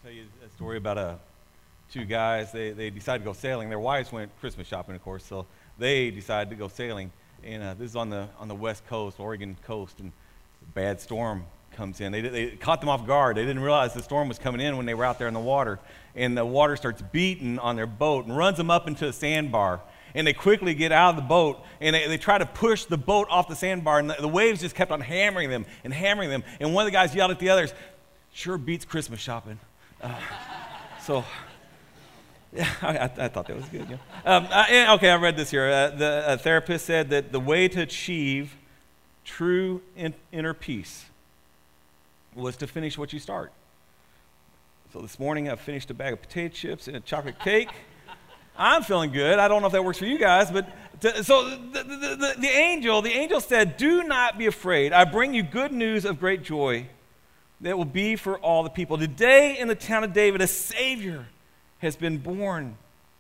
Tell you a story about two guys. They decided to go sailing. Their wives went Christmas shopping, of course, so they decided to go sailing. And this is on the west coast, Oregon coast, and a bad storm comes in. They caught them off guard. They didn't realize the storm was coming in when they were out there in the water. And the water starts beating on their boat and runs them up into a sandbar. And they quickly get out of the boat, and they try to push the boat off the sandbar, and the waves just kept on hammering them and hammering them. And one of the guys yelled at the others, "Sure beats Christmas shopping." Yeah, I thought that was good. Yeah. Okay, I read this here. The therapist said that the way to achieve true inner peace was to finish what you start. So this morning I finished a bag of potato chips and a chocolate cake. I'm feeling good. I don't know if that works for you guys, but the angel said, "Do not be afraid. I bring you good news of great joy that will be for all the people. Today in the town of David, a Savior has been born."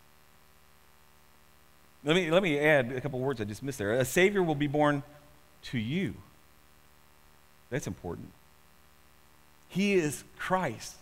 Let me add a couple words I just missed there. A Savior will be born to you. That's important. He is Christ,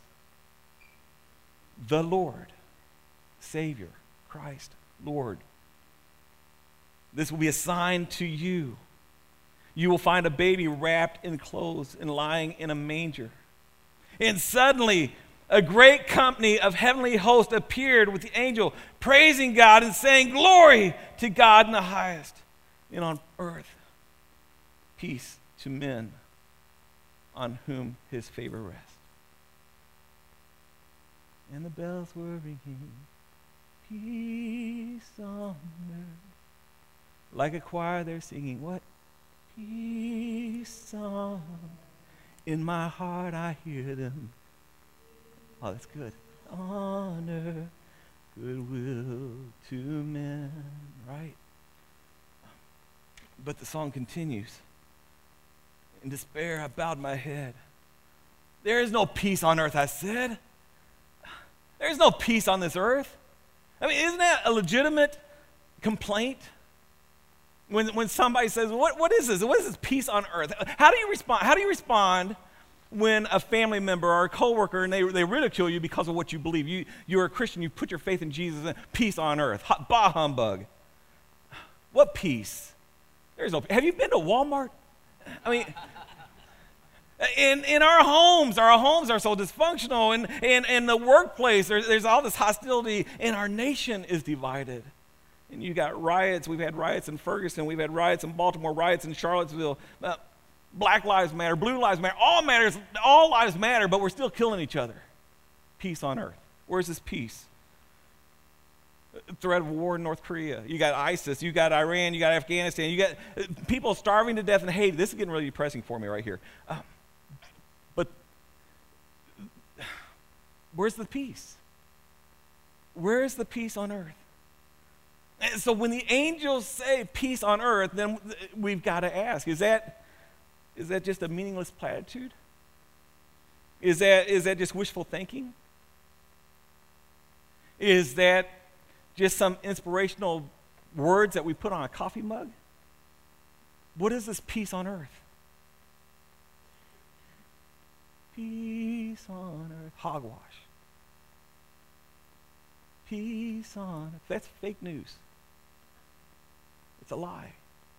the Lord, Savior, Christ, Lord. This will be a sign to you. You will find a baby wrapped in clothes and lying in a manger. And suddenly, a great company of heavenly hosts appeared with the angel, praising God and saying, "Glory to God in the highest, and on earth, peace to men on whom his favor rests." And the bells were ringing, peace on earth. Like a choir, they're singing, what? Peace on. In my heart, I hear them. Oh, that's good. Honor, goodwill to men, right? But the song continues. In despair, I bowed my head. There is no peace on earth, I said. There's no peace on this earth. I mean, isn't that a legitimate complaint? When somebody says, what is this? What is this peace on earth? How do you respond? How do you respond when a family member or a coworker and they ridicule you because of what you believe? You're a Christian, you put your faith in Jesus, and peace on earth. Bah humbug. What peace? There's no. Have you been to Walmart? I mean, in our homes are so dysfunctional, and in the workplace, there's all this hostility, and our nation is divided. And you got riots. We've had riots in Ferguson. We've had riots in Baltimore, riots in Charlottesville. Black lives matter, blue lives matter, all lives matter, but we're still killing each other. Peace on earth. Where's this peace? Threat of war in North Korea. You got ISIS, you got Iran, you got Afghanistan, you got people starving to death in Haiti. This is getting really depressing for me right here. But where's the peace? Where's the peace on earth? And so when the angels say peace on earth, then we've got to ask, is that just a meaningless platitude? Is that just wishful thinking? Is that just some inspirational words that we put on a coffee mug? What is this peace on earth? Peace on earth. Hogwash. Peace on earth. That's fake news. It's a lie.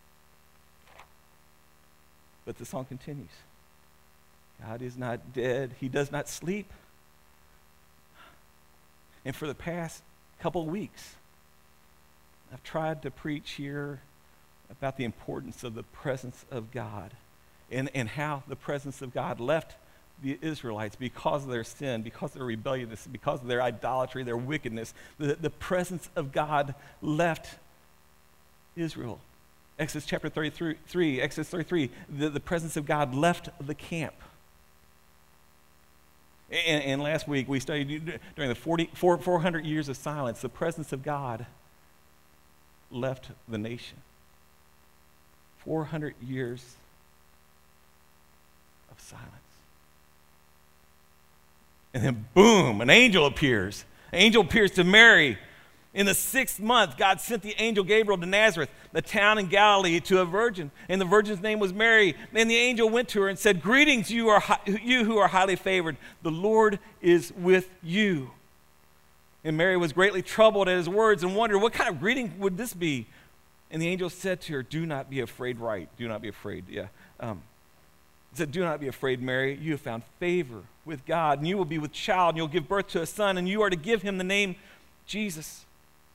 But the song continues. God is not dead. He does not sleep. And for the past couple of weeks, I've tried to preach here about the importance of the presence of God and how the presence of God left the Israelites because of their sin, because of their rebelliousness, because of their idolatry, their wickedness. The presence of God left Israel. Exodus chapter 33, the presence of God left the camp. And last week we studied during the 400 years of silence, the presence of God left the nation. 400 years of silence. And then boom, an angel appears. An angel appears to Mary In the 6th month, God sent the angel Gabriel to Nazareth, the town in Galilee, to a virgin. And the virgin's name was Mary. And the angel went to her and said, "Greetings, you who are highly favored. The Lord is with you." And Mary was greatly troubled at his words and wondered, what kind of greeting would this be? And the angel said to her, "Do not be afraid," right? Do not be afraid, yeah. He said, "Do not be afraid, Mary. You have found favor with God, and you will be with child, and you'll give birth to a son, and you are to give him the name Jesus.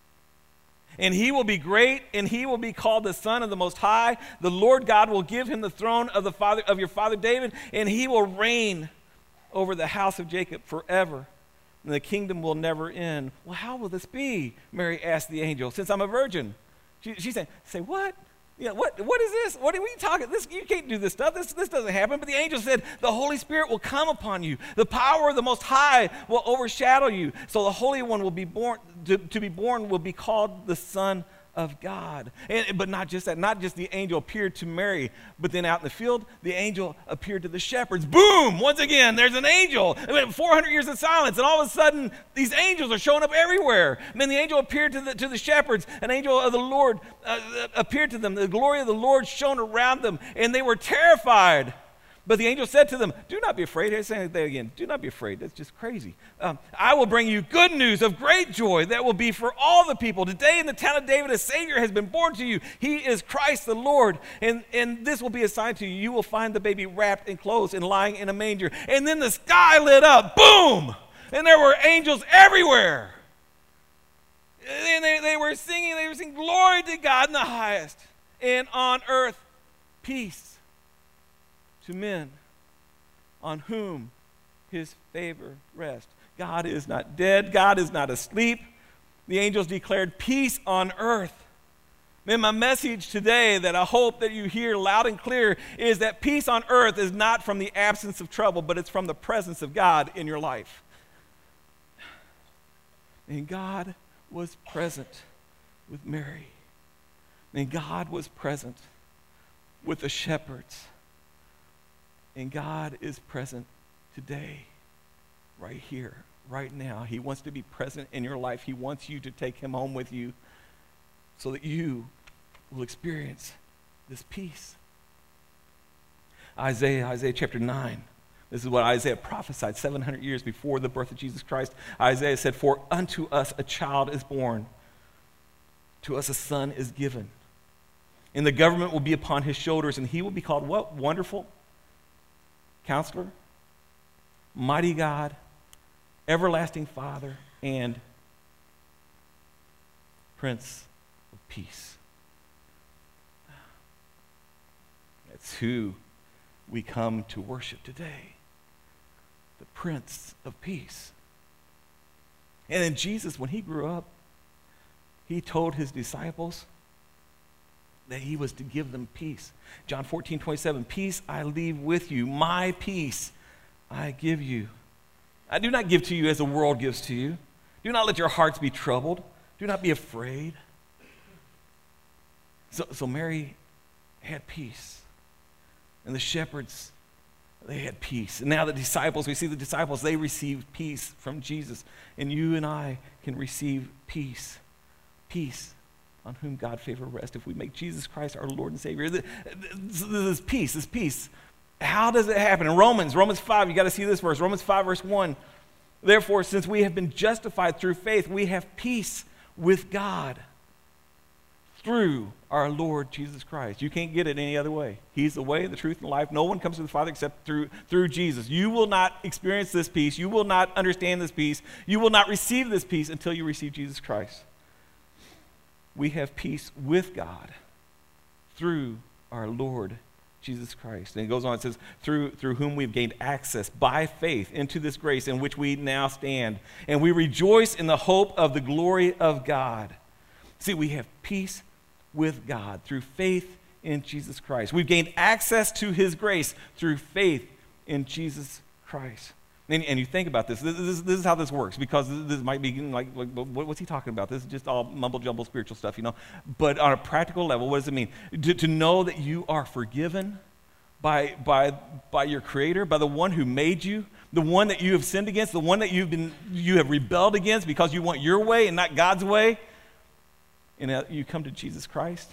And he will be great, and he will be called the Son of the Most High. The Lord God will give him the throne of your father David, and he will reign over the house of Jacob forever, and the kingdom will never end." "Well, how will this be?" Mary asked the angel, "since I'm a virgin." She said, "What? Yeah, what is this? What are you talking? You can't do this stuff. This doesn't happen." But the angel said, "The Holy Spirit will come upon you. The power of the Most High will overshadow you. So the Holy One will be born, to be born will be called the Son of God." But not just that, not just the angel appeared to Mary, but then out in the field, the angel appeared to the shepherds. Boom! Once again, there's an angel. 400 years of silence, and all of a sudden, these angels are showing up everywhere. And then the angel appeared to the shepherds. An angel of the Lord appeared to them. The glory of the Lord shone around them, and they were terrified. But the angel said to them, "Do not be afraid." Here's saying that again. Do not be afraid. That's just crazy. "I will bring you good news of great joy that will be for all the people. Today in the town of David, a Savior has been born to you. He is Christ the Lord. And this will be a sign to you. You will find the baby wrapped in clothes and lying in a manger." And then the sky lit up. Boom! And there were angels everywhere. And they were singing, "Glory to God in the highest. And on earth, peace to men on whom his favor rests." God is not dead. God is not asleep. The angels declared peace on earth. Man, my message today that I hope that you hear loud and clear is that peace on earth is not from the absence of trouble, but it's from the presence of God in your life. And God was present with Mary. And God was present with the shepherds. And God is present today, right here, right now. He wants to be present in your life. He wants you to take him home with you so that you will experience this peace. Isaiah chapter 9. This is what Isaiah prophesied 700 years before the birth of Jesus Christ. Isaiah said, "For unto us a child is born, to us a son is given, and the government will be upon his shoulders, and he will be called" what? Wonderful Counselor, Mighty God, Everlasting Father, and Prince of Peace. That's who we come to worship today, the Prince of Peace. And then Jesus, when he grew up, he told his disciples that he was to give them peace. John 14:27, "Peace I leave with you, my peace I give you. I do not give to you as the world gives to you. Do not let your hearts be troubled. Do not be afraid." So Mary had peace. And the shepherds, they had peace. And now the disciples, we see the disciples, they received peace from Jesus. And you and I can receive peace. Peace on whom God favor rest if we make Jesus Christ our Lord and Savior. This peace. How does it happen? In Romans 5, you got to see this verse. Romans 5, verse 1. "Therefore, since we have been justified through faith, we have peace with God through our Lord Jesus Christ." You can't get it any other way. He's the way, the truth, and the life. No one comes to the Father except through Jesus. You will not experience this peace. You will not understand this peace. You will not receive this peace until you receive Jesus Christ. We have peace with God through our Lord Jesus Christ. And it goes on, it says, through whom we've gained access by faith into this grace in which we now stand. And we rejoice in the hope of the glory of God. See, we have peace with God through faith in Jesus Christ. We've gained access to his grace through faith in Jesus Christ. And you think about this. This is how this works, because this might be like what's he talking about? This is just all mumble-jumble spiritual stuff, you know. But on a practical level, what does it mean? To know that you are forgiven by your Creator, by the one who made you, the one that you have sinned against, the one that you have rebelled against because you want your way and not God's way, and you come to Jesus Christ,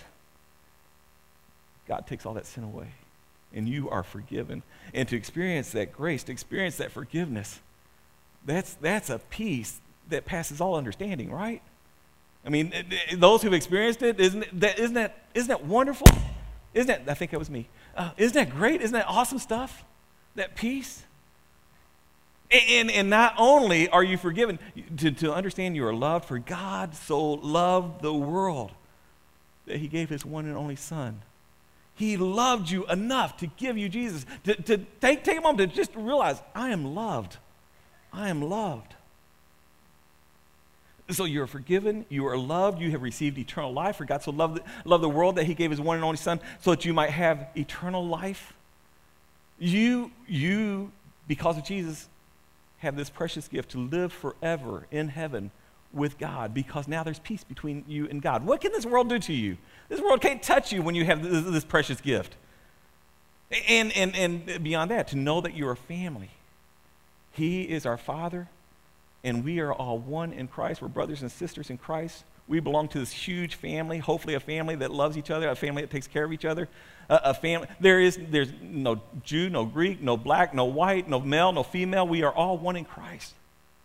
God takes all that sin away, and you are forgiven. And to experience that grace, to experience that forgiveness, that's a peace that passes all understanding, right? I mean, those who've experienced it, isn't that wonderful? I think that was me. Isn't that great? Isn't that awesome stuff? That peace? And not only are you forgiven, to understand you are loved, for God so loved the world that he gave his one and only Son. He loved you enough to give you Jesus. To take a moment to just realize, I am loved. I am loved. So you're forgiven, you are loved, you have received eternal life. For God so loved the world that he gave his one and only Son so that you might have eternal life. You, because of Jesus, have this precious gift to live forever in heaven with God, because now there's peace between you and God. What can this world do to you? This world can't touch you when you have this precious gift. And beyond that, to know that you're a family. He is our Father, and we are all one in Christ. We're brothers and sisters in Christ. We belong to this huge family, hopefully a family that loves each other, a family that takes care of each other, a family. There's no Jew, no Greek, no black, no white, no male, no female. We are all one in Christ.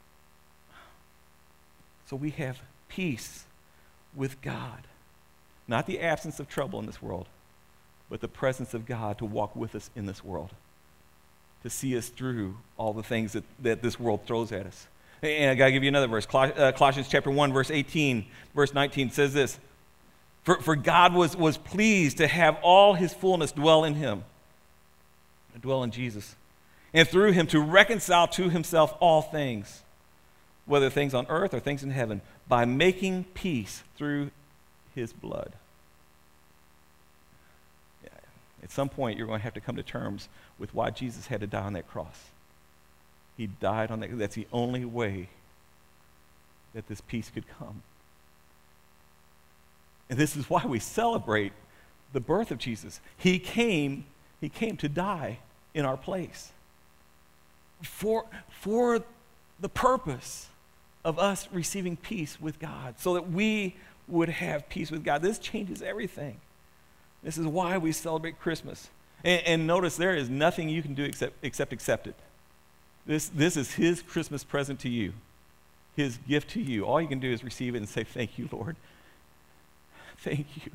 So we have peace with God. Not the absence of trouble in this world, but the presence of God to walk with us in this world, to see us through all the things that this world throws at us. And I got to give you another verse. Colossians chapter 1, verse 18, verse 19 says this, For God was pleased to have all his fullness dwell in him, dwell in Jesus, and through him to reconcile to himself all things, whether things on earth or things in heaven, by making peace through his blood. Yeah. At some point, you're going to have to come to terms with why Jesus had to die on that cross. He died on that. That's the only way that this peace could come. And this is why we celebrate the birth of Jesus. He came to die in our place for the purpose of us receiving peace with God, so that we would have peace with God. This changes everything. This is why we celebrate Christmas. And notice, there is nothing you can do except accept it. This is his Christmas present to you, his gift to you. All you can do is receive it and say, thank you, Lord. Thank you.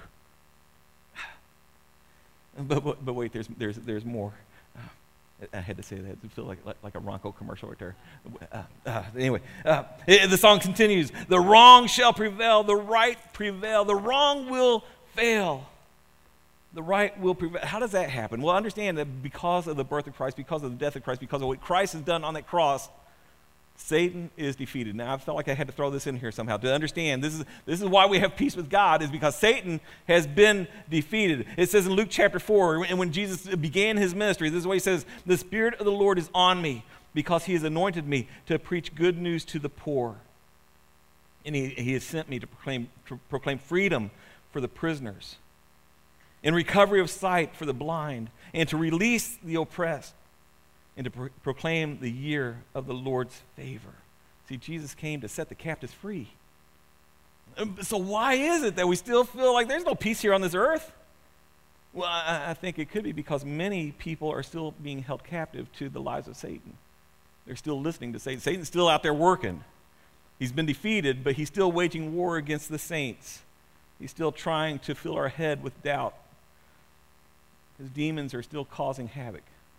But wait, there's more. I had to say that. It feels like a Ronco commercial right there. Anyway, the song continues. The wrong shall prevail, the right prevail, the wrong will fail. The right will prevail. How does that happen? Well, understand that because of the birth of Christ, because of the death of Christ, because of what Christ has done on that cross, Satan is defeated. Now, I felt like I had to throw this in here somehow to understand this is why we have peace with God, is because Satan has been defeated. It says in Luke chapter 4, and when Jesus began his ministry, this is what he says, the Spirit of the Lord is on me, because he has anointed me to preach good news to the poor. And he has sent me to proclaim freedom for the prisoners, and recovery of sight for the blind, and to release the oppressed, and to proclaim the year of the Lord's favor. See, Jesus came to set the captives free. So why is it that we still feel like there's no peace here on this earth? Well, I think it could be because many people are still being held captive to the lies of Satan. They're still listening to Satan. Satan's still out there working. He's been defeated, but he's still waging war against the saints. He's still trying to fill our head with doubt. His demons are still causing havoc.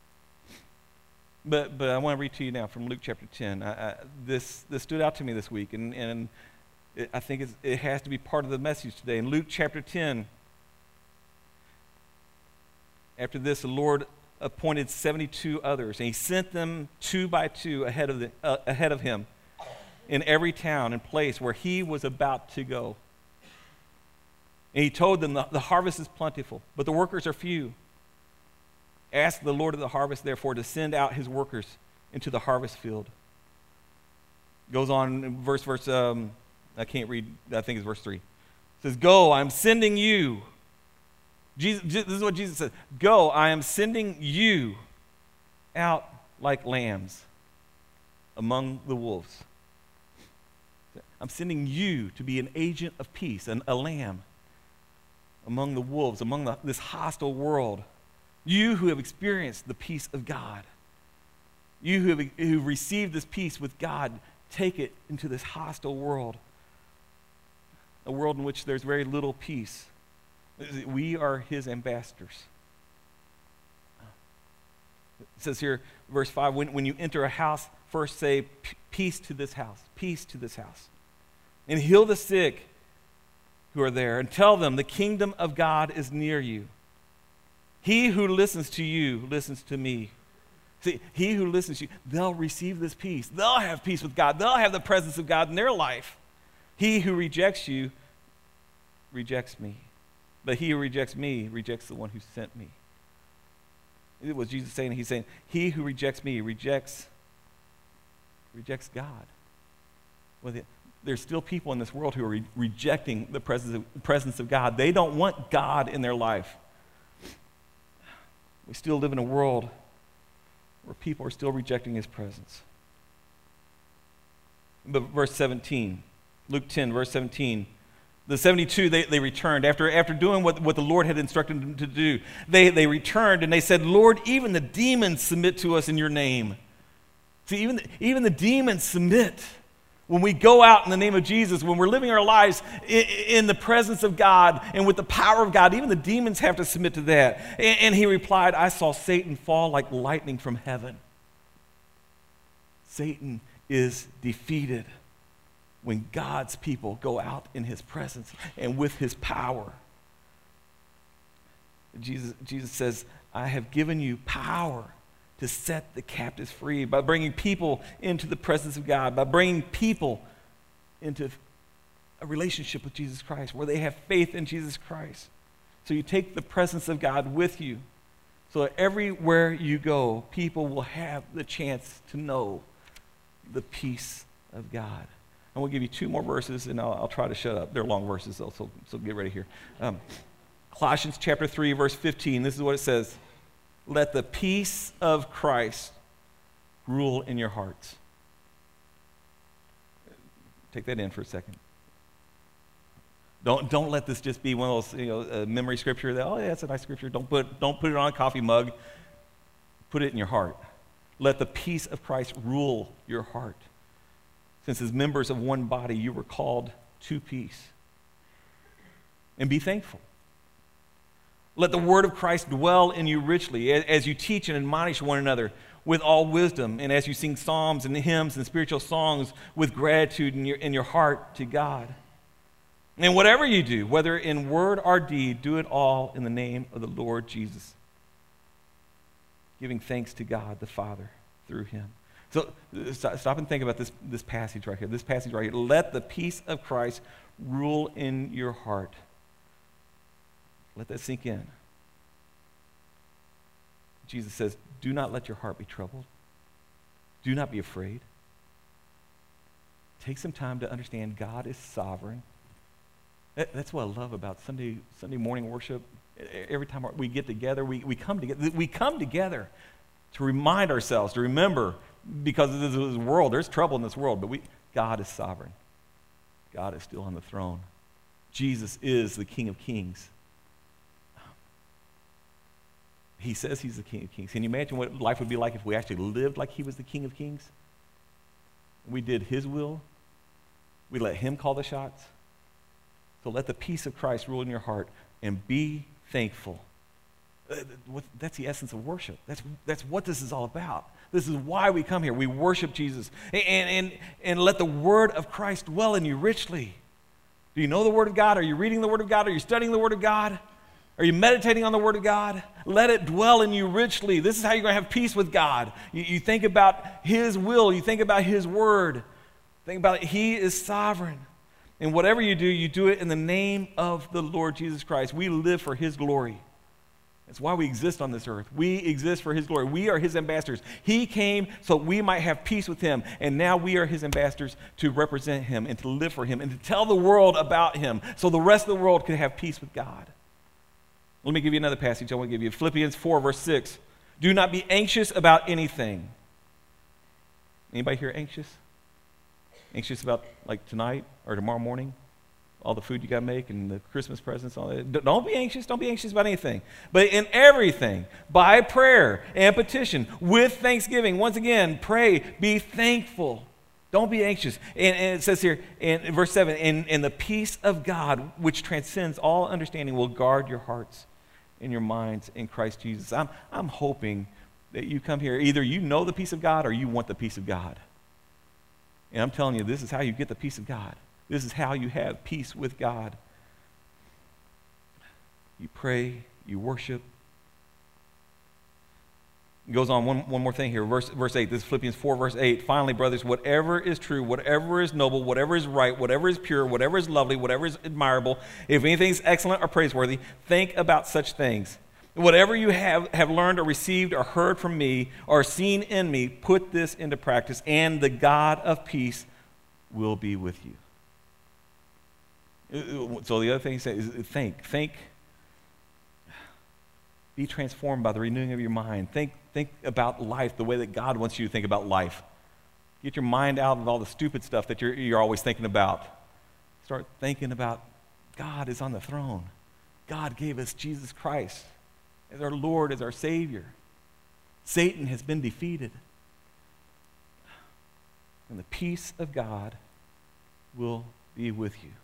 But I want to read to you now from Luke chapter 10. This stood out to me this week, and I think it has to be part of the message today. In Luke chapter 10, after this, the Lord appointed 72 others, and he sent them 2 by 2 ahead of him in every town and place where he was about to go. And he told them, the harvest is plentiful, but the workers are few. Ask the Lord of the harvest, therefore, to send out his workers into the harvest field. Goes on, verse, I can't read, I think it's verse 3. It says, go, I'm sending you This is what Jesus said. Go, I am sending you out like lambs among the wolves. I'm sending you to be an agent of peace, a lamb among the wolves, among this hostile world. You who have experienced the peace of God. You who received this peace with God, take it into this hostile world. A world in which there's very little peace. We are his ambassadors. It says here, verse 5, when you enter a house, first say, peace to this house, peace to this house. And heal the sick who are there, and tell them the kingdom of God is near you. He who listens to you listens to me. See, he who listens to you, they'll receive this peace. They'll have peace with God. They'll have the presence of God in their life. He who rejects you rejects me. But he who rejects me rejects the one who sent me. It was Jesus saying. He's saying, he who rejects me rejects God. Well, there's still people in this world who are rejecting the presence of God. They don't want God in their life. We still live in a world where people are still rejecting his presence. But verse 17, Luke 10, verse 17, the 72, they returned. After doing what the Lord had instructed them to do, they returned and they said, Lord, even the demons submit to us in your name. See, even the demons submit. When we go out in the name of Jesus, when we're living our lives in the presence of God and with the power of God, even the demons have to submit to that. And he replied, I saw Satan fall like lightning from heaven. Satan is defeated when God's people go out in his presence and with his power. Jesus says, I have given you power to set the captives free, by bringing people into the presence of God, by bringing people into a relationship with Jesus Christ, where they have faith in Jesus Christ. So you take the presence of God with you, so that everywhere you go, people will have the chance to know the peace of God. And we'll give you two more verses, and I'll try to shut up. They're long verses, though, so get ready here. Colossians chapter 3, verse 15, this is what it says. Let the peace of Christ rule in your hearts. Take that in for a second. Don't let this just be one of those memory scripture that, oh yeah, that's a nice scripture. Don't put it on a coffee mug. Put it in your heart. Let the peace of Christ rule your heart. Since as members of one body, you were called to peace. And be thankful. Let the word of Christ dwell in you richly as you teach and admonish one another with all wisdom, and as you sing psalms and hymns and spiritual songs with gratitude in your heart to God. And whatever you do, whether in word or deed, do it all in the name of the Lord Jesus, giving thanks to God the Father through him. So stop and think about this passage right here. This passage right here. Let the peace of Christ rule in your heart. Let that sink in. Jesus says, do not let your heart be troubled. Do not be afraid. Take some time to understand God is sovereign. That's what I love about Sunday morning worship. Every time we get together, we come together. We come together to remind ourselves, to remember, because of this world, there's trouble in this world, but God is sovereign. God is still on the throne. Jesus is the King of Kings. He says he's the King of Kings. Can you imagine what life would be like if we actually lived like he was the King of Kings? We did his will. We let him call the shots. So let the peace of Christ rule in your heart and be thankful. That's the essence of worship. That's what this is all about. This is why we come here. We worship Jesus. And let the word of Christ dwell in you richly. Do you know the word of God? Are you reading the word of God? Are you studying the word of God? Are you meditating on the word of God? Let it dwell in you richly. This is how you're going to have peace with God. You think about his will. You think about his word. Think about it. He is sovereign. And whatever you do it in the name of the Lord Jesus Christ. We live for his glory. That's why we exist on this earth. We exist for his glory. We are his ambassadors. He came so we might have peace with him. And now we are his ambassadors to represent him and to live for him and to tell the world about him so the rest of the world can have peace with God. Let me give you another passage I want to give you. Philippians 4, verse 6. Do not be anxious about anything. Anybody here anxious? Anxious about like tonight or tomorrow morning? All the food you got to make and the Christmas presents, all that. Don't be anxious. Don't be anxious about anything. But in everything, by prayer and petition, with thanksgiving. Once again, pray, be thankful. Don't be anxious. And it says here in verse 7, and the peace of God, which transcends all understanding, will guard your hearts and your minds in Christ Jesus. I'm hoping that you come here, either you know the peace of God or you want the peace of God. And I'm telling you, this is how you get the peace of God. This is how you have peace with God. You pray, you worship. It goes on, one more thing here. Verse 8, this is Philippians 4, verse 8. Finally, brothers, whatever is true, whatever is noble, whatever is right, whatever is pure, whatever is lovely, whatever is admirable, if anything is excellent or praiseworthy, think about such things. Whatever you have learned or received or heard from me or seen in me, put this into practice, and the God of peace will be with you. So the other thing he says is think. Be transformed by the renewing of your mind. Think about life the way that God wants you to think about life. Get your mind out of all the stupid stuff that you're always thinking about. Start thinking about God is on the throne. God gave us Jesus Christ as our Lord, as our Savior. Satan has been defeated. And the peace of God will be with you.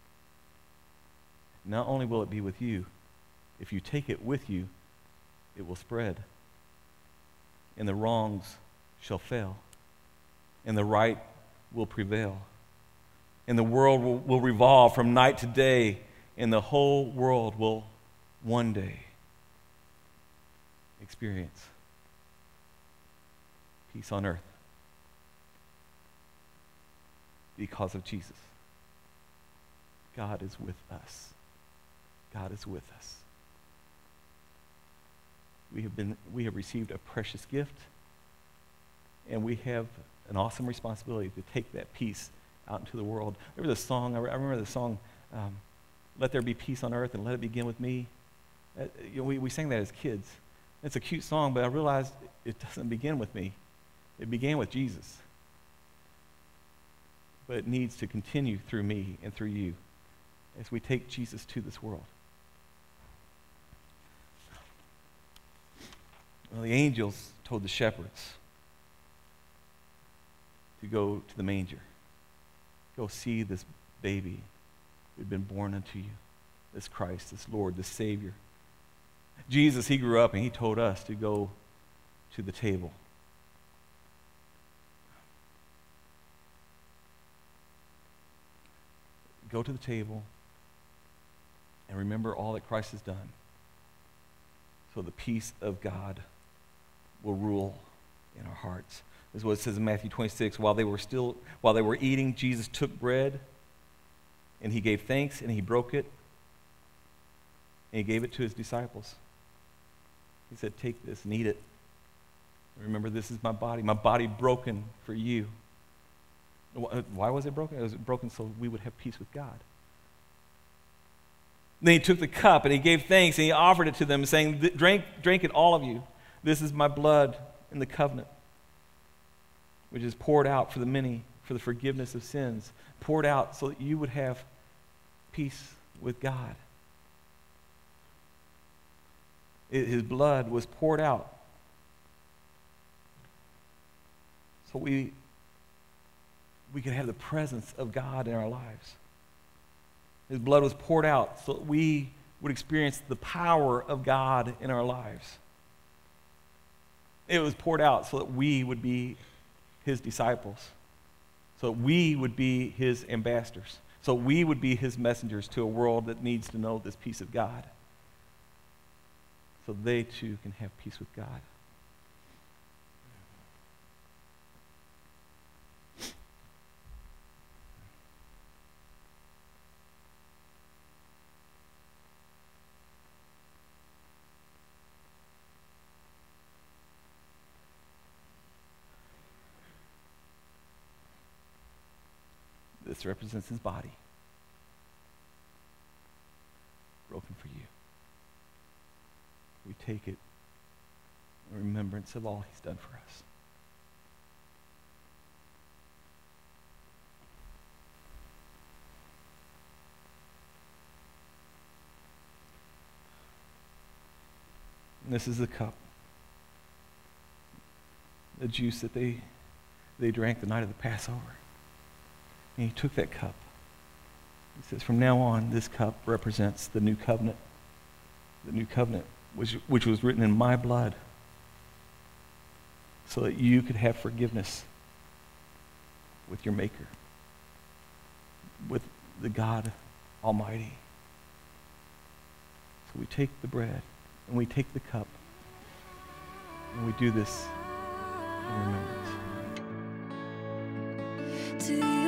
Not only will it be with you, if you take it with you, it will spread. And the wrongs shall fail. And the right will prevail. And the world will revolve from night to day. And the whole world will one day experience peace on earth because of Jesus. God is with us. God is with us. We have received a precious gift, and we have an awesome responsibility to take that peace out into the world. There was a song, I remember the song, Let There Be Peace on Earth and Let It Begin With Me. We sang that as kids. It's a cute song, but I realized it doesn't begin with me. It began with Jesus. But it needs to continue through me and through you as we take Jesus to this world. Well, the angels told the shepherds to go to the manger. Go see this baby who had been born unto you, this Christ, this Lord, this Savior. Jesus, he grew up and he told us to go to the table. Go to the table and remember all that Christ has done. So the peace of God will rule in our hearts. This is what it says in Matthew 26. While they were eating, Jesus took bread and he gave thanks and he broke it and he gave it to his disciples. He said, take this and eat it. Remember, this is my body broken for you. Why was it broken? It was broken so we would have peace with God. Then he took the cup and he gave thanks and he offered it to them, saying, drink it, all of you. This is my blood in the covenant, which is poured out for the many, for the forgiveness of sins, poured out so that you would have peace with God. His blood was poured out so we could have the presence of God in our lives. His blood was poured out so that we would experience the power of God in our lives. It was poured out so that we would be his disciples, so that we would be his ambassadors, so we would be his messengers to a world that needs to know this peace of God, so they too can have peace with God. This represents his body, broken for you. take it in remembrance of all he's done for us. And this is the cup, the juice that they drank the night of the Passover. And he took that cup. He says, from now on, this cup represents the new covenant which was written in my blood, so that you could have forgiveness with your Maker, with the God Almighty. So we take the bread and we take the cup and we do this in remembrance.